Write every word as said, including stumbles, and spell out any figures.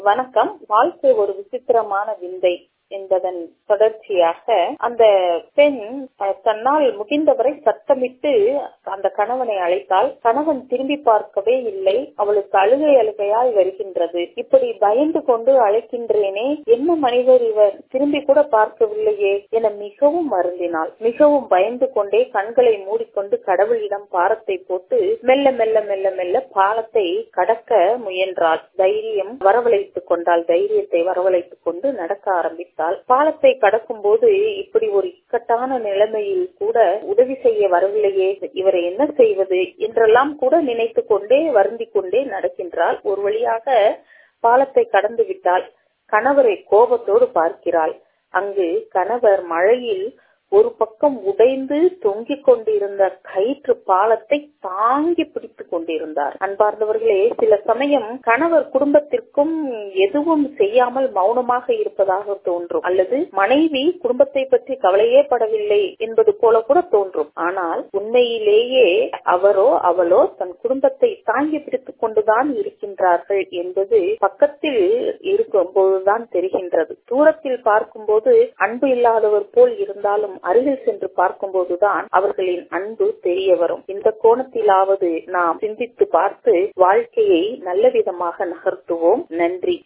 வணக்கம். வாழ்க்கை ஒரு விசித்திரமான விந்தை என்பதன் தொடர்ச்சியாக அந்த பெண் தன்னால் முடிந்தவரை சத்தமிட்டு அந்த கணவனை அழைத்தால் கணவன் திரும்பி பார்க்கவே இல்லை. அவளுக்கு அழுகை அழுகையாய் வருகின்றது. இப்படி பயந்து கொண்டு அழைக்கின்றேனே, என்ன மனிதர் இவர், திரும்பி கூட பார்க்கவில்லையே என மிகவும் வருந்தினாள். மிகவும் பயந்து கொண்டே கண்களை மூடிக்கொண்டு கடவுளிடம் பாரத்தை போட்டு மெல்ல மெல்ல மெல்ல மெல்ல பாலத்தை கடக்க முயன்றாள். தைரியம் வரவழைத்துக் கொண்டாள். தைரியத்தை வரவழைத்துக் கொண்டு நடக்க ஆரம்பித்தாள். பாலத்தை கடக்கும் போது இப்படி ஒரு இக்கட்டான நிலைமையில் கூட உதவி செய்ய வரவில்லையே, இவரை என்ன செய்வது என்றெல்லாம் கூட நினைத்து கொண்டே வருந்திக் கொண்டே நடக்கின்றாள். ஒரு வழியாக பாலத்தை கடந்து விட்டாள். கணவரை கோபத்தோடு பார்க்கிறாள். அங்கு கணவர் மழையில் ஒரு பக்கம் உடைந்து தொங்கிக் கொண்டிருந்த கயிற்று பாலத்தை தாங்கி பிடித்துக் கொண்டிருந்தார். அன்பார்ந்தவர்களே, சில சமயம் கணவர் குடும்பத்திற்கும் எதுவும் செய்யாமல் மௌனமாக இருப்பதாக தோன்றும், அல்லது மனைவி குடும்பத்தை பற்றி கவலையே படவில்லை என்பது போல கூட தோன்றும். ஆனால் உண்மையிலேயே அவரோ அவளோ தன் குடும்பத்தை தாங்கி பிடித்துக் கொண்டுதான் இருக்கின்றார்கள் என்பது பக்கத்தில் இருக்கும் போதுதான் தெரிகின்றது. தூரத்தில் பார்க்கும் போது அன்பு இல்லாதவர் போல் இருந்தாலும் அருகில் சென்று பார்க்கும் போதுதான் அவர்களின் அன்பு தெரிய வரும். இந்த கோணத்திலாவது நாம் சிந்தித்து பார்த்து வாழ்க்கையை நல்ல விதமாக நகர்த்துவோம். நன்றி.